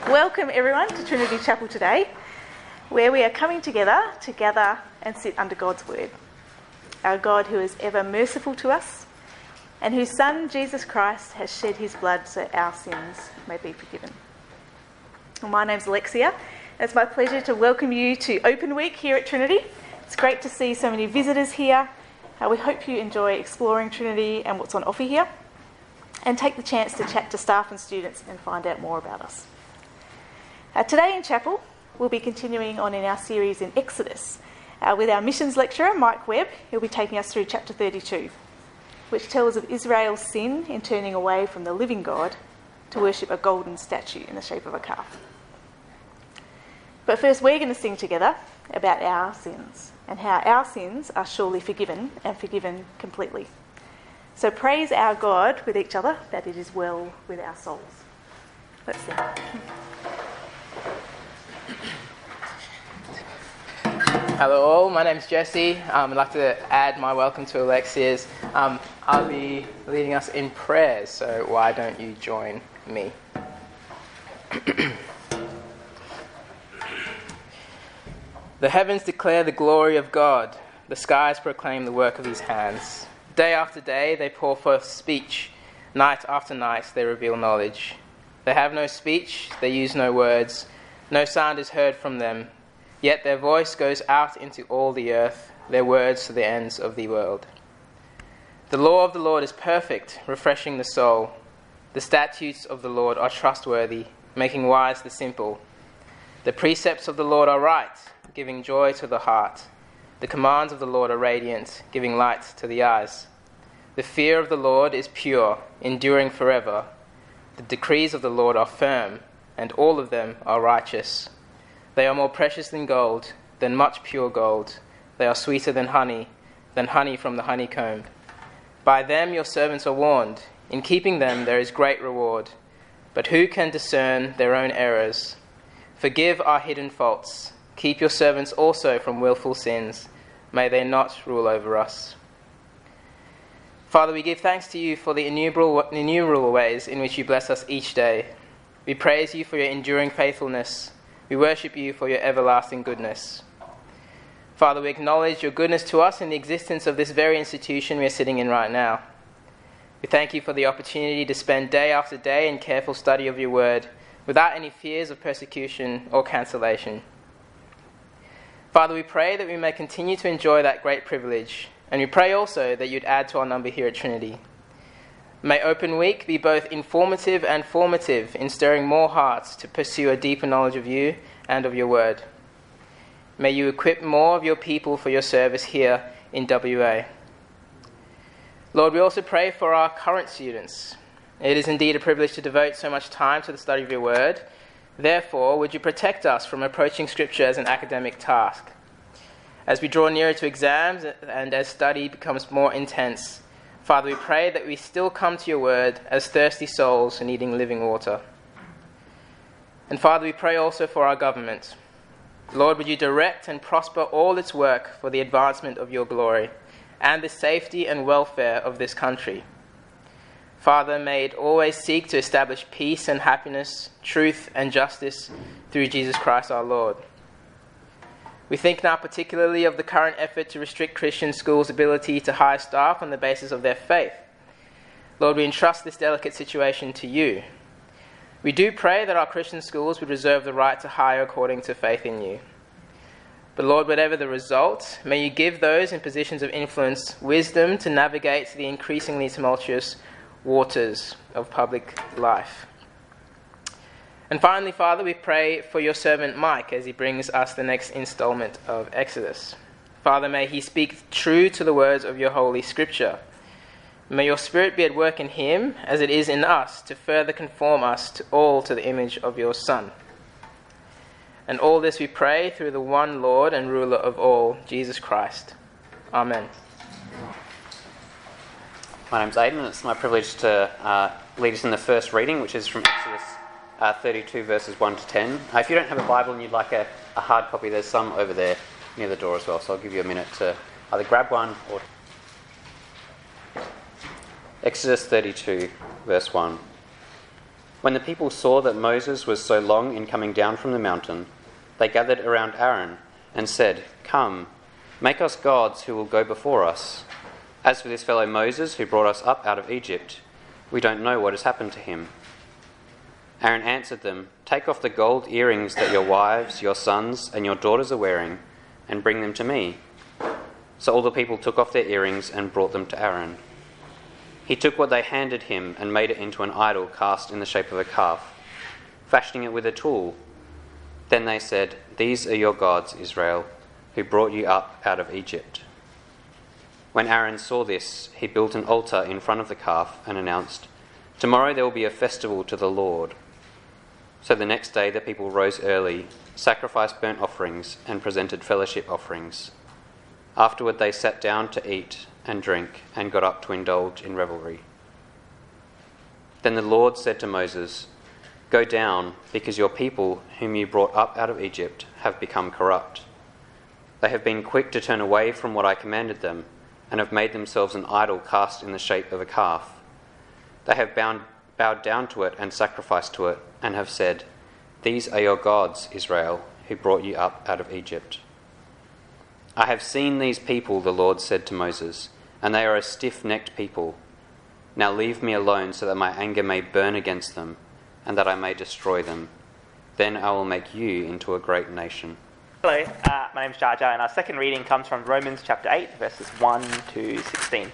Welcome everyone to Trinity Chapel today, where we are coming together to gather and sit under God's Word. Our God who is ever merciful to us and whose Son, Jesus Christ, has shed his blood so our sins may be forgiven. Well, my name's Alexia. It's my pleasure to welcome you to Open Week here at Trinity. It's great to see so many visitors here. We hope you enjoy exploring Trinity and what's on offer here, and take the chance to chat to staff and students and find out more about us. Today in chapel, we'll be continuing on in our series in Exodus with our missions lecturer, Mike Webb. He'll be taking us through chapter 32, which tells of Israel's sin in turning away from the living God to worship a golden statue in the shape of a calf. But first, we're going to sing together about our sins and how our sins are surely forgiven and forgiven completely. So praise our God with each other that it is well with our souls. Let's sing. Hello all, my name's Jesse. I'd like to add my welcome to Alexia's. I'll be leading us in prayers, so why don't you join me? The heavens declare the glory of God. The skies proclaim the work of his hands. Day after day they pour forth speech. Night after night they reveal knowledge. They have no speech, they use no words. No sound is heard from them. Yet their voice goes out into all the earth, their words to the ends of the world. The law of the Lord is perfect, refreshing the soul. The statutes of the Lord are trustworthy, making wise the simple. The precepts of the Lord are right, giving joy to the heart. The commands of the Lord are radiant, giving light to the eyes. The fear of the Lord is pure, enduring forever. The decrees of the Lord are firm, and all of them are righteous. They are more precious than gold, than much pure gold. They are sweeter than honey from the honeycomb. By them your servants are warned. In keeping them there is great reward. But who can discern their own errors? Forgive our hidden faults. Keep your servants also from willful sins. May they not rule over us. Father, we give thanks to you for the innumerable ways in which you bless us each day. We praise you for your enduring faithfulness. We worship you for your everlasting goodness. Father, we acknowledge your goodness to us in the existence of this very institution we are sitting in right now. We thank you for the opportunity to spend day after day in careful study of your word without any fears of persecution or cancellation. Father, we pray that we may continue to enjoy that great privilege, and we pray also that you'd add to our number here at Trinity. May Open Week be both informative and formative in stirring more hearts to pursue a deeper knowledge of you and of your word. May you equip more of your people for your service here in WA. Lord, we also pray for our current students. It is indeed a privilege to devote so much time to the study of your word. Therefore, would you protect us from approaching Scripture as an academic task? As we draw nearer to exams and as study becomes more intense, Father, we pray that we still come to your word as thirsty souls needing living water. And Father, we pray also for our government. Lord, would you direct and prosper all its work for the advancement of your glory and the safety and welfare of this country. Father, may it always seek to establish peace and happiness, truth and justice through Jesus Christ our Lord. We think now particularly of the current effort to restrict Christian schools' ability to hire staff on the basis of their faith. Lord, we entrust this delicate situation to you. We do pray that our Christian schools would reserve the right to hire according to faith in you. But Lord, whatever the result, may you give those in positions of influence wisdom to navigate the increasingly tumultuous waters of public life. And finally, Father, we pray for your servant Mike as he brings us the next installment of Exodus. Father, may he speak true to the words of your holy scripture. May your spirit be at work in him as it is in us to further conform us to the image of your Son. And all this we pray through the one Lord and ruler of all, Jesus Christ. Amen. My name's Aidan, and it's my privilege to lead us in the first reading, which is from Exodus 32 verses 1 to 10. If you don't have a Bible and you'd like a hard copy, there's some over there near the door as well, so I'll give you a minute to either grab one or... Exodus 32 verse 1. When the people saw that Moses was so long in coming down from the mountain, they gathered around Aaron and said, "Come, make us gods who will go before us. As for this fellow Moses who brought us up out of Egypt, we don't know what has happened to him." Aaron answered them, "Take off the gold earrings that your wives, your sons, and your daughters are wearing, and bring them to me." So all the people took off their earrings and brought them to Aaron. He took what they handed him and made it into an idol cast in the shape of a calf, fashioning it with a tool. Then they said, "These are your gods, Israel, who brought you up out of Egypt." When Aaron saw this, he built an altar in front of the calf and announced, "Tomorrow there will be a festival to the Lord." So the next day the people rose early, sacrificed burnt offerings, and presented fellowship offerings. Afterward they sat down to eat and drink and got up to indulge in revelry. Then the Lord said to Moses, "Go down, because your people, whom you brought up out of Egypt, have become corrupt. They have been quick to turn away from what I commanded them, and have made themselves an idol cast in the shape of a calf. They have bowed down to it and sacrificed to it, and have said, 'These are your gods, Israel, who brought you up out of Egypt.' I have seen these people," the Lord said to Moses, "and they are a stiff-necked people. Now leave me alone so that my anger may burn against them, and that I may destroy them. Then I will make you into a great nation." Hello, my name's Jar Jar, and our second reading comes from Romans chapter 8, verses 1 to 16.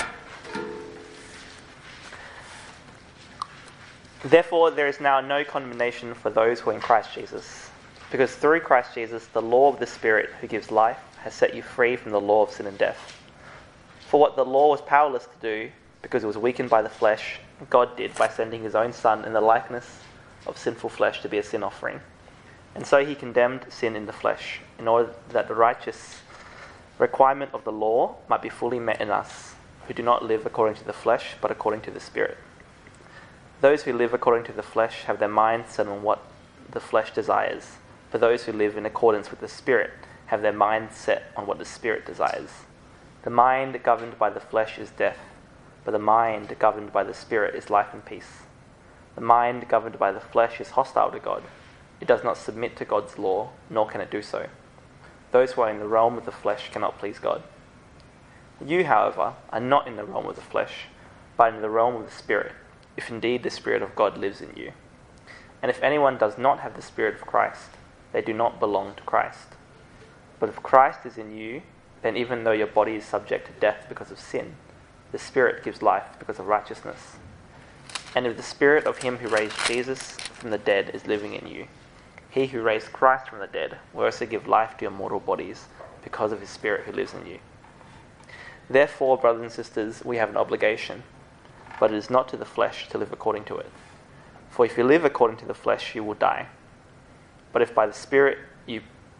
Therefore, there is now no condemnation for those who are in Christ Jesus, because through Christ Jesus, the law of the Spirit who gives life has set you free from the law of sin and death. For what the law was powerless to do, because it was weakened by the flesh, God did by sending his own Son in the likeness of sinful flesh to be a sin offering. And so he condemned sin in the flesh, in order that the righteous requirement of the law might be fully met in us, who do not live according to the flesh, but according to the Spirit. Those who live according to the flesh have their minds set on what the flesh desires, but those who live in accordance with the Spirit have their minds set on what the Spirit desires. The mind governed by the flesh is death, but the mind governed by the Spirit is life and peace. The mind governed by the flesh is hostile to God. It does not submit to God's law, nor can it do so. Those who are in the realm of the flesh cannot please God. You, however, are not in the realm of the flesh, but in the realm of the Spirit, if indeed the Spirit of God lives in you. And if anyone does not have the Spirit of Christ, they do not belong to Christ. But if Christ is in you, then even though your body is subject to death because of sin, the Spirit gives life because of righteousness. And if the Spirit of him who raised Jesus from the dead is living in you, he who raised Christ from the dead will also give life to your mortal bodies because of his Spirit who lives in you. Therefore, brothers and sisters, we have an obligation, but it is not to the flesh to live according to it. For if you live according to the flesh, you will die. But if by the Spirit you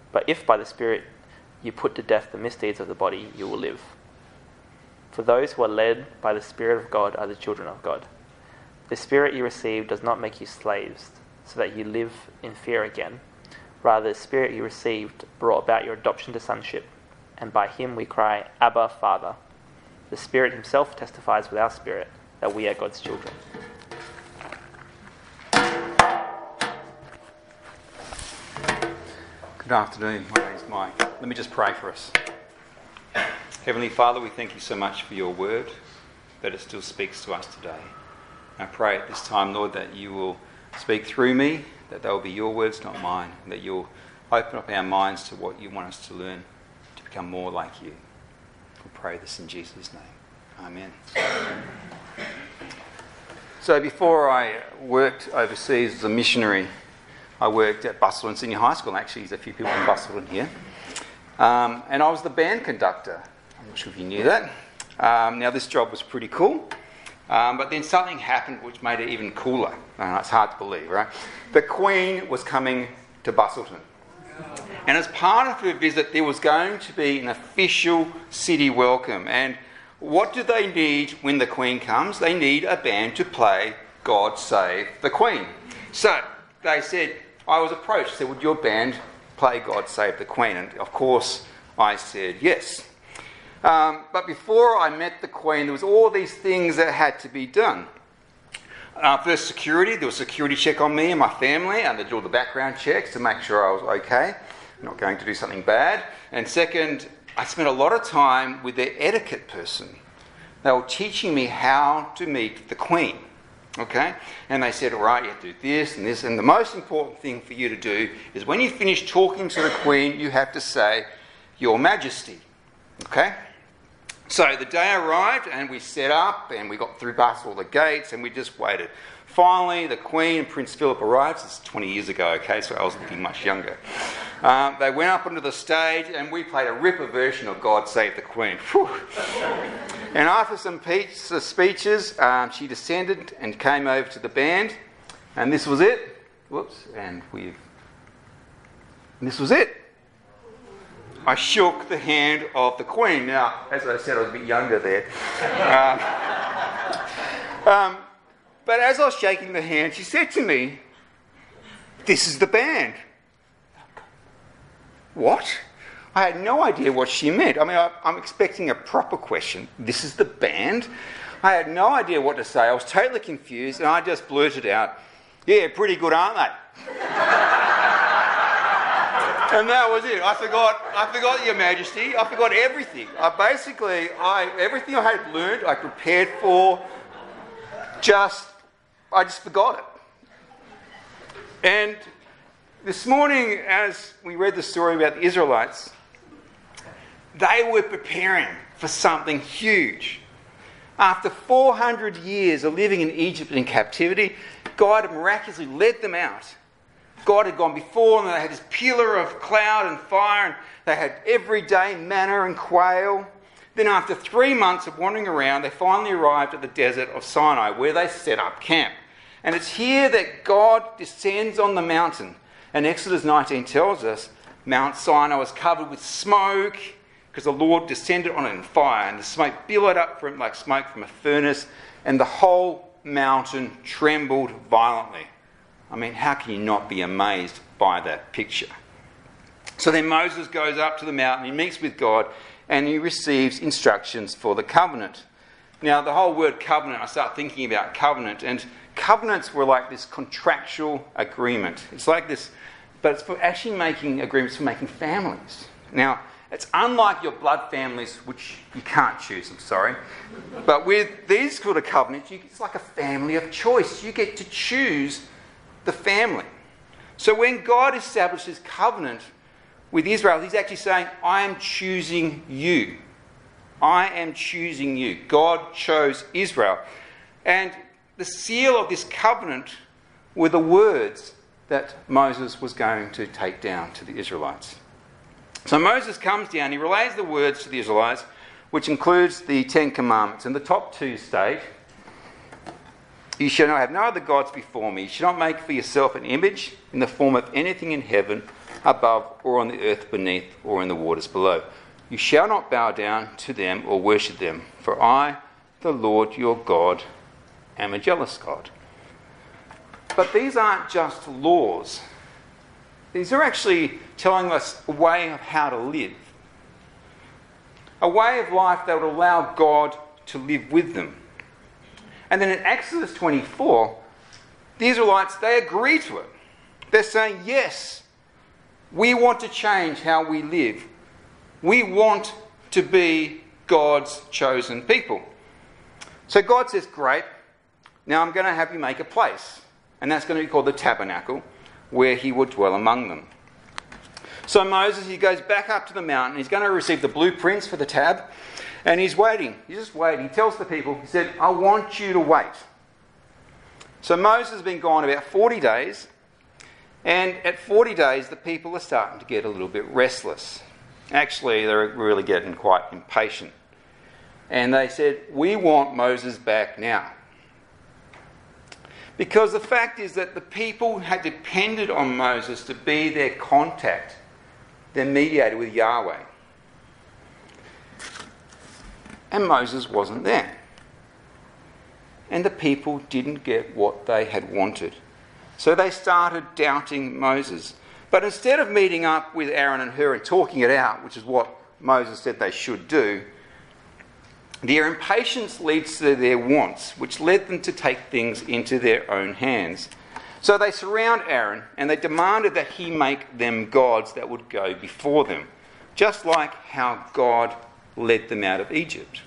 put to death the misdeeds of the body, you will live. For those who are led by the Spirit of God are the children of God. The Spirit you received does not make you slaves, so that you live in fear again. Rather, the Spirit you received brought about your adoption to sonship, and by him we cry, "Abba, Father." The Spirit himself testifies with our spirit that we are God's children. Good afternoon, my name is Mike. Let me just pray for us. Heavenly Father, we thank you so much for your word, that it still speaks to us today. I pray at this time, Lord, that you will speak through me, that they will be your words, not mine, and that you'll open up our minds to what you want us to learn to become more like you. We pray this in Jesus' name. Amen. So before I worked overseas as a missionary, I worked at Busselton Senior High School. Actually, there's a few people from Busselton here. And I was the band conductor. I'm not sure if you knew that. Now, this job was pretty cool. But then something happened which made it even cooler. It's hard to believe, right? The Queen was coming to Busselton. And as part of her visit, there was going to be an official city welcome. And what do they need when the Queen comes? They need a band to play God Save the Queen. So they said, I was approached, said, would your band play God Save the Queen? And of course, I said yes. But before I met the Queen, there was all these things that had to be done. First security, there was a security check on me and my family, and they did all the background checks to make sure I was okay, not going to do something bad. And second, I spent a lot of time with their etiquette person. They were teaching me how to meet the Queen, okay? And they said, all right, you have to do this and this, and the most important thing for you to do is when you finish talking to the Queen, you have to say, Your Majesty, okay? So the day arrived and we set up and we got through past all the gates and we just waited. Finally, the Queen and Prince Philip arrived. This is 20 years ago, okay, so I was looking much younger. They went up onto the stage and we played a ripper version of God Save the Queen. Whew. And after some speeches, she descended and came over to the band, and this was it. Whoops, and this was it. I shook the hand of the Queen. Now, as I said, I was a bit younger there. But as I was shaking the hand, she said to me, "This is the band." What? I had no idea what she meant. I mean, I'm expecting a proper question. This is the band? I had no idea what to say. I was totally confused, and I just blurted out, "Yeah, pretty good, aren't they?" And that was it. I forgot Your Majesty. I forgot everything. Everything I had learned, I prepared for, I just forgot it. And this morning, as we read the story about the Israelites, they were preparing for something huge. After 400 years of living in Egypt in captivity, God had miraculously led them out. God had gone before them. They had this pillar of cloud and fire, and they had everyday manna and quail. Then after 3 months of wandering around, they finally arrived at the desert of Sinai, where they set up camp. And it's here that God descends on the mountain. And Exodus 19 tells us Mount Sinai was covered with smoke because the Lord descended on it in fire, and the smoke billowed up from like smoke from a furnace, and the whole mountain trembled violently. I mean, how can you not be amazed by that picture? So then Moses goes up to the mountain, he meets with God, and he receives instructions for the covenant. Now, the whole word covenant, I start thinking about covenant, and covenants were like this contractual agreement. It's like this, but it's for actually making agreements for making families. Now, it's unlike your blood families, which you can't choose, I'm sorry. But with these sort of covenants, it's like a family of choice. You get to choose the family. So when God established his covenant with Israel, he's actually saying, I am choosing you. I am choosing you. God chose Israel. And the seal of this covenant were the words that Moses was going to take down to the Israelites. So Moses comes down, he relays the words to the Israelites, which includes the 10 Commandments. And the top two state, you shall not have no other gods before me. You shall not make for yourself an image in the form of anything in heaven above, or on the earth beneath, or in the waters below. You shall not bow down to them or worship them, for I, the Lord your God, am a jealous God. But these aren't just laws. These are actually telling us a way of how to live. A way of life that would allow God to live with them. And then in Exodus 24, the Israelites, they agree to it. They're saying, yes, we want to change how we live. We want to be God's chosen people. So God says, great, now I'm going to have you make a place. And that's going to be called the tabernacle, where he would dwell among them. So Moses, he goes back up to the mountain. He's going to receive the blueprints for the tab. And he's waiting. He's just waiting. He tells the people, he said, I want you to wait. So Moses has been gone about 40 days. And at 40 days, the people are starting to get a little bit restless. Actually, they're really getting quite impatient. And they said, we want Moses back now. Because the fact is that the people had depended on Moses to be their contact, their mediator with Yahweh. And Moses wasn't there. And the people didn't get what they had wanted. So they started doubting Moses. But instead of meeting up with Aaron and Hur and talking it out, which is what Moses said they should do, Their impatience leads to their wants, which led them to take things into their own hands. So they surround Aaron and they demanded that he make them gods that would go before them, just like how God led them out of Egypt.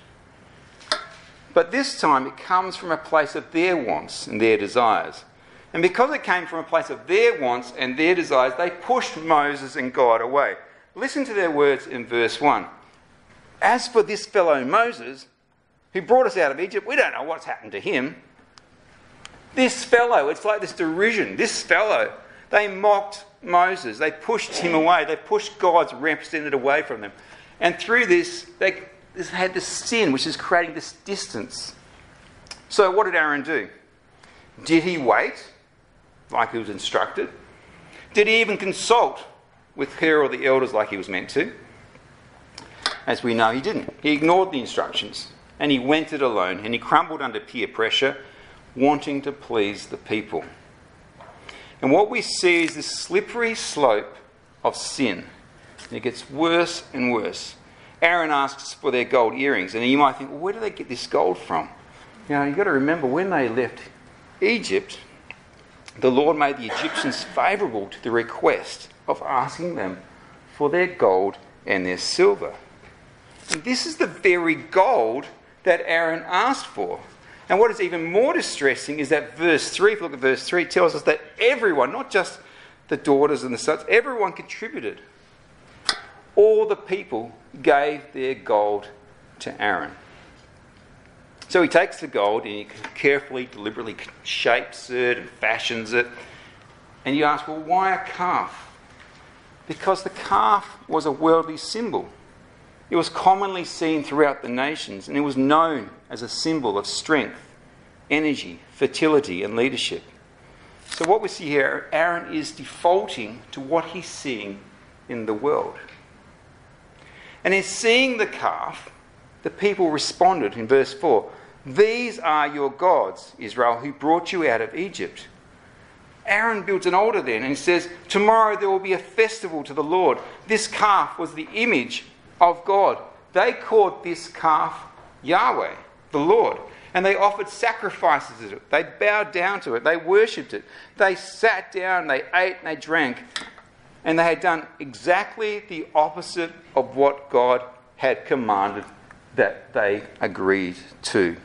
But this time it comes from a place of their wants and their desires. And because it came from a place of their wants and their desires, they pushed Moses and God away. Listen to their words in verse 1. As for this fellow Moses, who brought us out of Egypt, we don't know what's happened to him. This fellow, it's like this derision. This fellow, they mocked Moses. They pushed him away. They pushed God's representative away from them. And through this, they had this sin, which is creating this distance. So what did Aaron do? Did he wait, like he was instructed? Did he even consult with her or the elders like he was meant to? As we know, he didn't. He ignored the instructions and he went it alone and he crumbled under peer pressure, wanting to please the people. And what we see is this slippery slope of sin. And it gets worse and worse. Aaron asks for their gold earrings, and you might think, well, where do they get this gold from? You've got to remember, when they left Egypt, the Lord made the Egyptians favourable to the request of asking them for their gold and their silver. And this is the very gold that Aaron asked for. And what is even more distressing is that verse 3, if you look at verse 3, it tells us that everyone, not just the daughters and the sons, everyone contributed. All the people gave their gold to Aaron. So he takes the gold and he carefully, deliberately shapes it and fashions it. And you ask, well, why a calf? Because the calf was a worldly symbol. It was commonly seen throughout the nations, and it was known as a symbol of strength, energy, fertility, and leadership. So what we see here, Aaron is defaulting to what he's seeing in the world. And in seeing the calf, the people responded in verse 4, "These are your gods, Israel, who brought you out of Egypt." Aaron builds an altar then and he says, "Tomorrow there will be a festival to the Lord." This calf was the image of God. They called this calf Yahweh, the Lord, and they offered sacrifices to it. They bowed down to it. They worshipped it. They sat down, they ate and they drank, and they had done exactly the opposite of what God had commanded that they agreed to.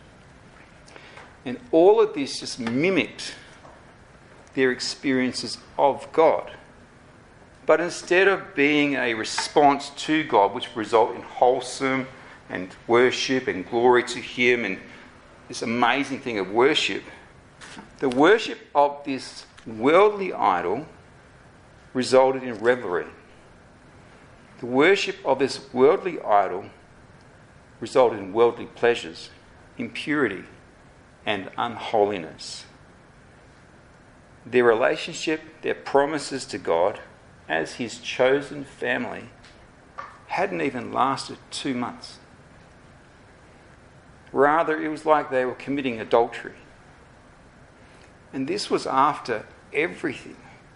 And all of this just mimicked their experiences of God. But instead of being a response to God, which would result in wholesome and worship and glory to Him and this amazing thing of worship, the worship of this worldly idol resulted in revelry. The worship of this worldly idol resulted in worldly pleasures, impurity, and unholiness. Their relationship, their promises to God as His chosen family hadn't even lasted 2 months. Rather, it was like they were committing adultery. And this was after everything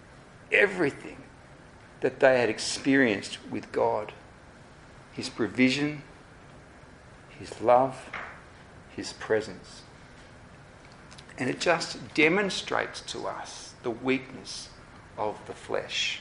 that they had experienced with God. His provision, His love, His presence. And it just demonstrates to us the weakness of the flesh.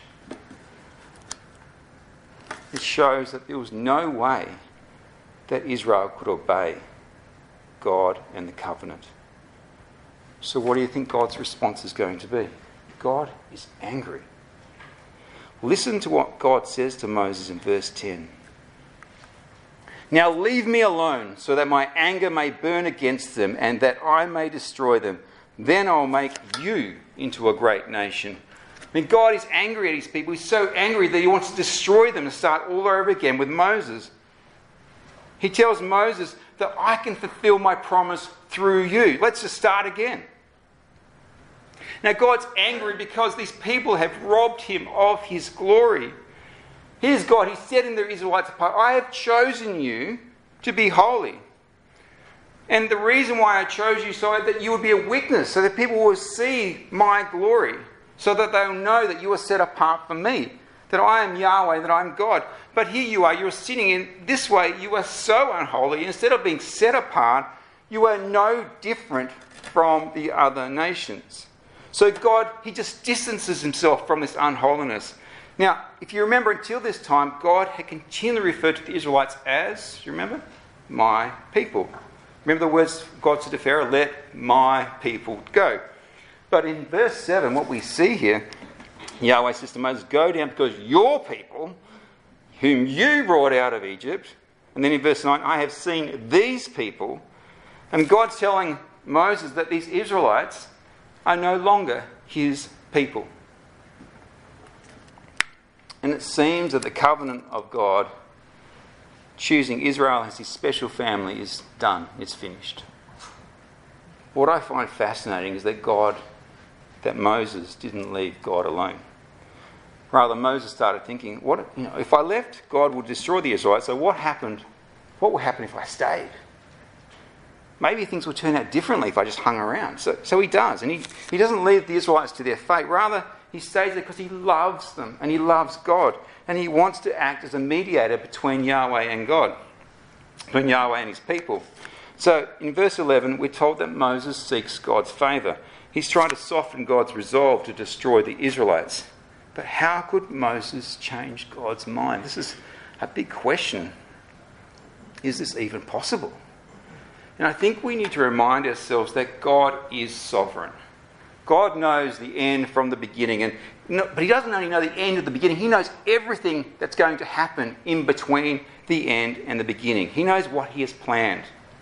It shows that there was no way that Israel could obey God and the covenant. So what do you think God's response is going to be? God is angry. Listen to what God says to Moses in verse 10. "Now leave me alone, so that my anger may burn against them, and that I may destroy them. Then I'll make you into a great nation." I mean, God is angry at His people. He's so angry that He wants to destroy them and start all over again with Moses. He tells Moses that I can fulfill my promise through you. Let's just start again. Now, God's angry because these people have robbed Him of His glory. Here's God. He said in the Israelites apart, "I have chosen you to be holy. And the reason why I chose you so that you would be a witness, so that people will see my glory, so that they'll know that you are set apart for me." that I am Yahweh, that I am God. But here you are, you're sinning in this way. You are so unholy. Instead of being set apart, you are no different from the other nations. So God, he just distances himself from this unholiness. Now, if you remember, until this time, God had continually referred to the Israelites as, you remember? My people. Remember the words God said to Pharaoh, let my people go. But in verse 7, what we see here, Yahweh says to Moses, go down because your people, whom you brought out of Egypt, and then in verse 9, I have seen these people, and God's telling Moses that these Israelites are no longer his people. And it seems that the covenant of God, choosing Israel as his special family, is done. It's finished. What I find fascinating is that Moses didn't leave God alone. Rather, Moses started thinking, if I left, God would destroy the Israelites. So what would happen if I stayed? Maybe things would turn out differently if I just hung around. So he does. And he doesn't leave the Israelites to their fate. Rather, he stays there because he loves them and he loves God. And he wants to act as a mediator between Yahweh and God, between Yahweh and his people. So in verse 11, we're told that Moses seeks God's favour. He's trying to soften God's resolve to destroy the Israelites. But how could Moses change God's mind? This is a big question. Is this even possible? And I think we need to remind ourselves that God is sovereign. God knows the end from the beginning. But he doesn't only know the end of the beginning. He knows everything that's going to happen in between the end and the beginning. He knows what he has planned.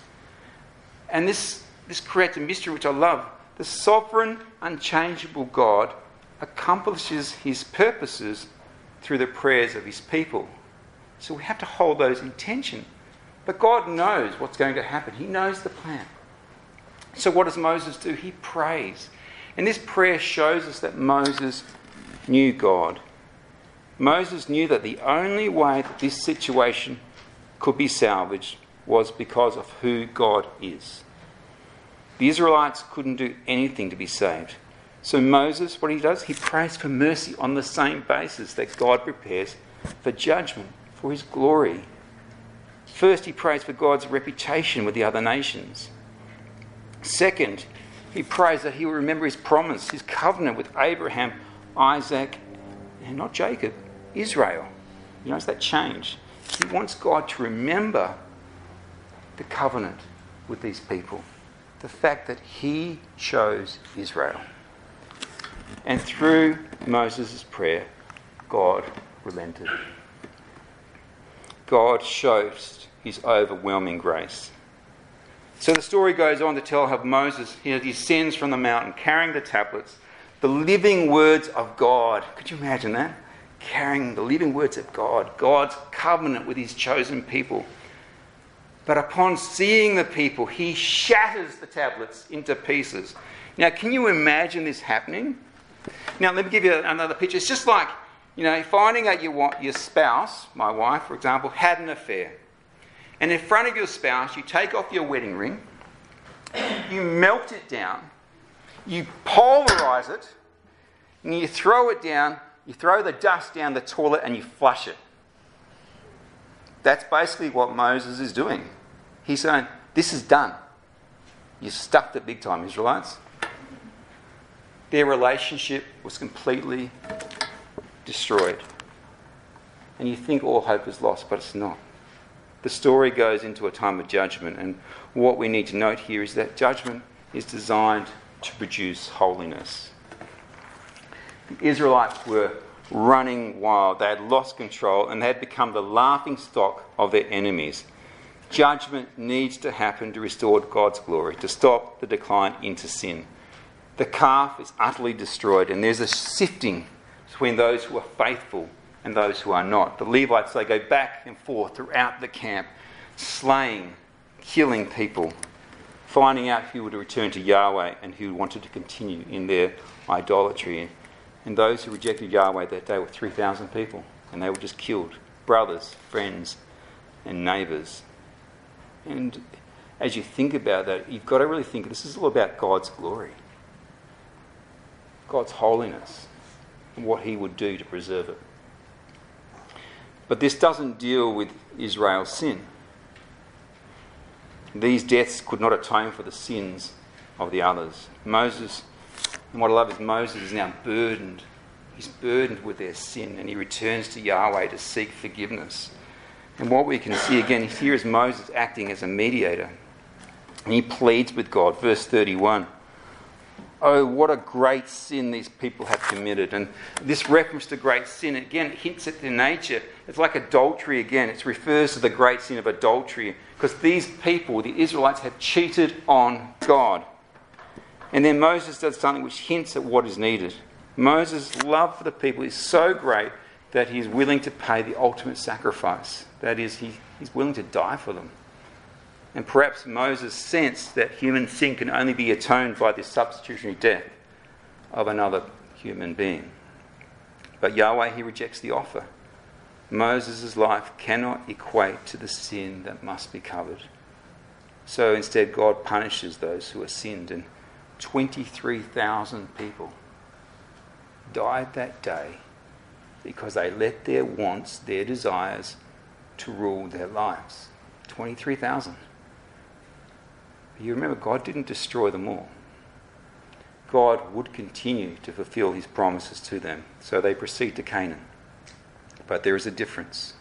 And this creates a mystery which I love. The sovereign, unchangeable God accomplishes his purposes through the prayers of his people. So we have to hold those in tension. But God knows what's going to happen. He knows the plan. So what does Moses do? He prays. And this prayer shows us that Moses knew God. Moses knew that the only way that this situation could be salvaged was because of who God is. The Israelites couldn't do anything to be saved. So Moses, what he does, he prays for mercy on the same basis that God prepares for judgment, for his glory. First, he prays for God's reputation with the other nations. Second, he prays that he will remember his promise, his covenant with Abraham, Isaac, and not Jacob, Israel. You notice that change. He wants God to remember the covenant with these people. The fact that he chose Israel. And through Moses' prayer, God relented. God shows his overwhelming grace. So the story goes on to tell how Moses, he descends from the mountain carrying the tablets, the living words of God. Could you imagine that? Carrying the living words of God, God's covenant with his chosen people. But upon seeing the people, he shatters the tablets into pieces. Now, can you imagine this happening? Now, let me give you another picture. It's just like, finding out your spouse, my wife, for example, had an affair. And in front of your spouse, you take off your wedding ring, you melt it down, you pulverise it, and you throw it down, you throw the dust down the toilet and you flush it. That's basically what Moses is doing. He's saying, this is done. You've stuffed it big time, Israelites. Their relationship was completely destroyed. And you think all hope is lost, but it's not. The story goes into a time of judgment, and what we need to note here is that judgment is designed to produce holiness. The Israelites were running wild. They had lost control and they had become the laughing stock of their enemies. Judgment needs to happen to restore God's glory, to stop the decline into sin. The calf is utterly destroyed, and there's a sifting between those who are faithful and those who are not. The Levites, they go back and forth throughout the camp, slaying, killing people, finding out who would return to Yahweh and who wanted to continue in their idolatry. And those who rejected Yahweh that day were 3,000 people, and they were just killed. Brothers, friends, and neighbours. And as you think about that, you've got to really think this is all about God's glory, God's holiness, and what he would do to preserve it. But this doesn't deal with Israel's sin. These deaths could not atone for the sins of the others. Moses, and what I love is Moses is now burdened. He's burdened with their sin, and he returns to Yahweh to seek forgiveness. And what we can see again here is Moses acting as a mediator. And he pleads with God. Verse 31. Oh, what a great sin these people have committed. And this reference to great sin, again, it hints at their nature. It's like adultery again. It refers to the great sin of adultery. Because these people, the Israelites, have cheated on God. And then Moses does something which hints at what is needed. Moses' love for the people is so great that he is willing to pay the ultimate sacrifice. That is, he's willing to die for them. And perhaps Moses sensed that human sin can only be atoned by the substitutionary death of another human being. But Yahweh, he rejects the offer. Moses' life cannot equate to the sin that must be covered. So instead, God punishes those who have sinned. And 23,000 people died that day because they let their wants, their desires, to rule their lives. 23,000. You remember, God didn't destroy them all. God would continue to fulfill his promises to them. So they proceed to Canaan. But there is a difference.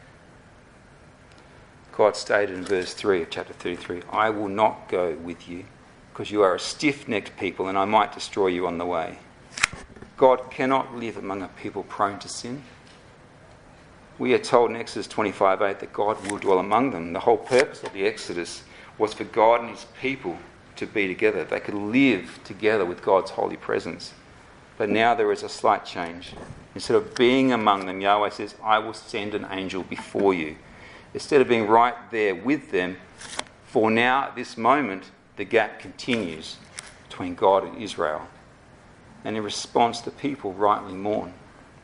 God stated in verse 3 of chapter 33, I will not go with you, because you are a stiff-necked people, and I might destroy you on the way. God cannot live among a people prone to sin. We are told in Exodus 25:8 that God will dwell among them. The whole purpose of the Exodus was for God and his people to be together. They could live together with God's holy presence. But now there is a slight change. Instead of being among them, Yahweh says, I will send an angel before you. Instead of being right there with them, for now, at this moment, the gap continues between God and Israel. And in response, the people rightly mourn.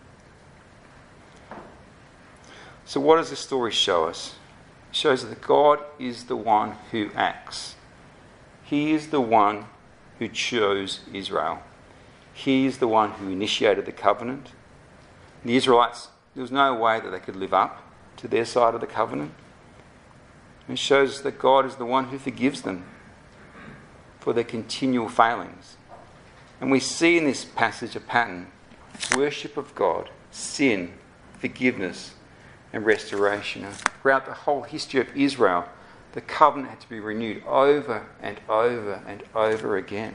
So what does this story show us? It shows that God is the one who acts. He is the one who chose Israel. He is the one who initiated the covenant. The Israelites, there was no way that they could live up to their side of the covenant. It shows that God is the one who forgives them for their continual failings. And we see in this passage a pattern: worship of God, sin, forgiveness, and restoration. And throughout the whole history of Israel, the covenant had to be renewed over and over and over again.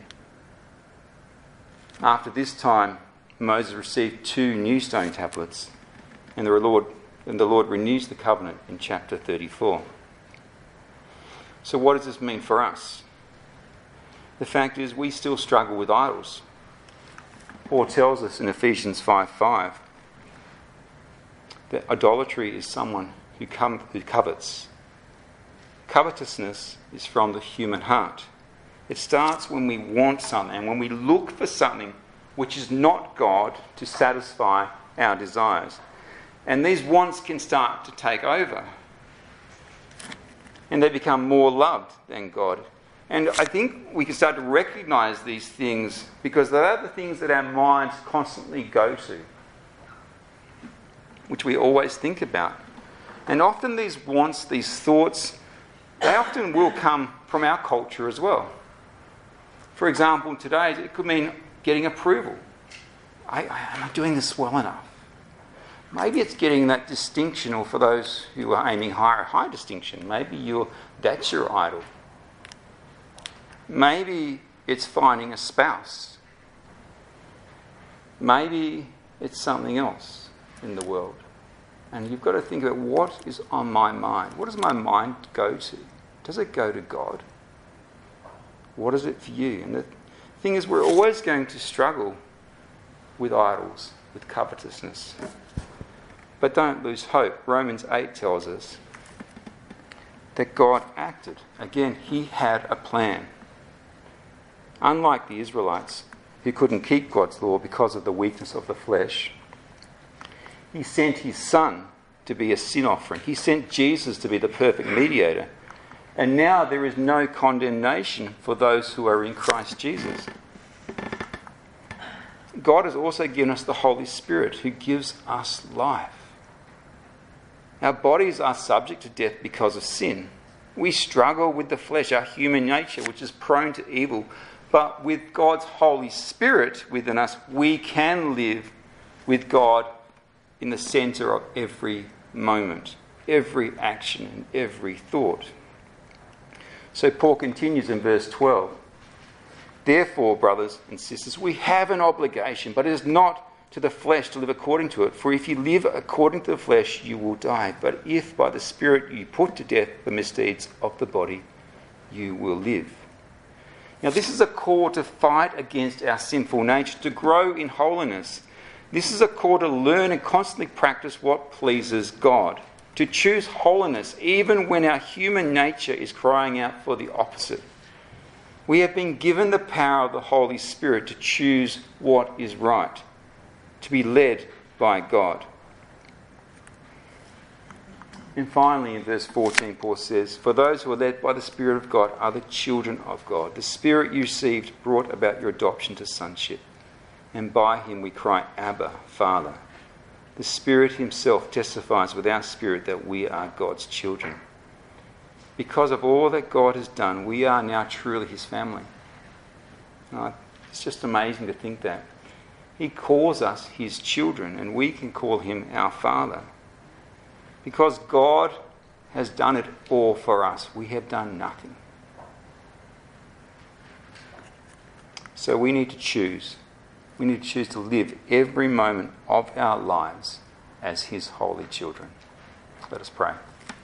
After this time, Moses received 2 new stone tablets, and the Lord renews the covenant in chapter 34. So what does this mean for us? The fact is, we still struggle with idols. Paul tells us in Ephesians 5:5 that idolatry is someone who covets. Covetousness is from the human heart. It starts when we want something, and when we look for something which is not God to satisfy our desires. And these wants can start to take over. And they become more loved than God. And I think we can start to recognise these things because they are the things that our minds constantly go to, which we always think about. And often these wants, these thoughts, they often will come from our culture as well. For example, today it could mean getting approval. Am I doing this well enough? Maybe it's getting that distinction, or for those who are aiming higher, high distinction. Maybe that's your idol. Maybe it's finding a spouse. Maybe it's something else in the world. And you've got to think about what is on my mind. What does my mind go to? Does it go to God? What is it for you? And the thing is, we're always going to struggle with idols, with covetousness. But don't lose hope. Romans 8 tells us that God acted. Again, he had a plan. Unlike the Israelites, who couldn't keep God's law because of the weakness of the flesh, he sent his Son to be a sin offering. He sent Jesus to be the perfect mediator. And now there is no condemnation for those who are in Christ Jesus. God has also given us the Holy Spirit, who gives us life. Our bodies are subject to death because of sin. We struggle with the flesh, our human nature, which is prone to evil. But with God's Holy Spirit within us, we can live with God in the centre of every moment, every action and every thought. So Paul continues in verse 12. Therefore, brothers and sisters, we have an obligation, but it is not to the flesh to live according to it. For if you live according to the flesh, you will die. But if by the Spirit you put to death the misdeeds of the body, you will live. Now this is a call to fight against our sinful nature, to grow in holiness. This is a call to learn and constantly practice what pleases God, to choose holiness even when our human nature is crying out for the opposite. We have been given the power of the Holy Spirit to choose what is right, to be led by God. And finally, in verse 14, Paul says, for those who are led by the Spirit of God are the children of God. The Spirit you received brought about your adoption to sonship. And by him we cry, Abba, Father. The Spirit himself testifies with our spirit that we are God's children. Because of all that God has done, we are now truly his family. It's just amazing to think that. He calls us his children, and we can call him our Father. Because God has done it all for us. We have done nothing. So we need to choose. We need to choose to live every moment of our lives as his holy children. Let us pray.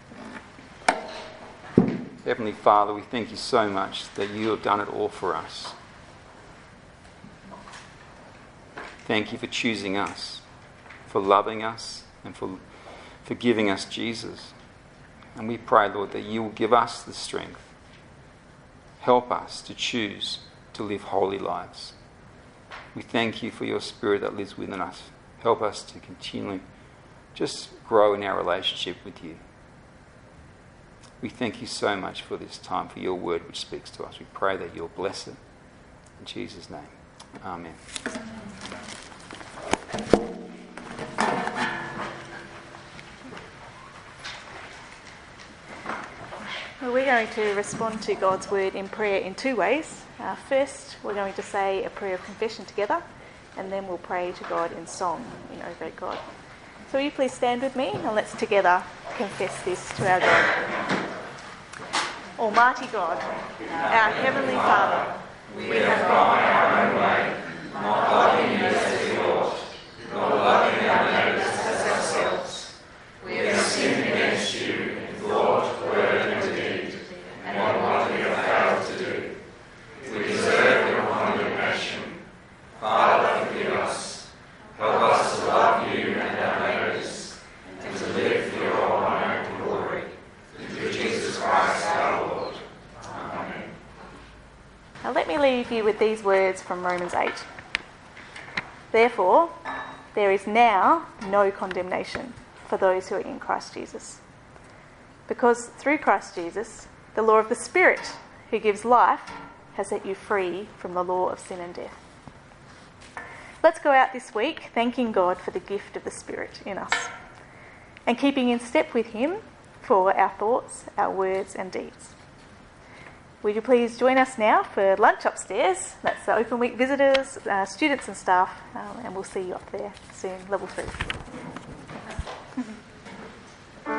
Heavenly Father, we thank you so much that you have done it all for us. Thank you for choosing us, for loving us, and for giving us Jesus. And we pray, Lord, that you will give us the strength. Help us to choose to live holy lives. We thank you for your Spirit that lives within us. Help us to continually just grow in our relationship with you. We thank you so much for this time, for your word which speaks to us. We pray that you'll bless it. In Jesus' name, amen. Well, we're going to respond to God's word in prayer in two ways. First, we're going to say a prayer of confession together, and then we'll pray to God in song in O Great God. So will you please stand with me, and let's together confess this to our God. Almighty God, our Heavenly Father, we have gone our own way, not loving you as we ought, nor loving our neighbours as ourselves. We have sinned against you in thought, word and deed, and in what we have failed to do. We deserve your condemnation. Father, forgive us. Help us to love you and our neighbours, and to live for your honour and glory. Through Jesus Christ our Lord. Amen. Now let me leave you with these words from Romans 8. Therefore, there is now no condemnation for those who are in Christ Jesus. Because through Christ Jesus, the law of the Spirit who gives life has set you free from the law of sin and death. Let's go out this week thanking God for the gift of the Spirit in us and keeping in step with him for our thoughts, our words and deeds. Would you please join us now for lunch upstairs? That's the Open Week visitors, students and staff, and we'll see you up there soon, level 3.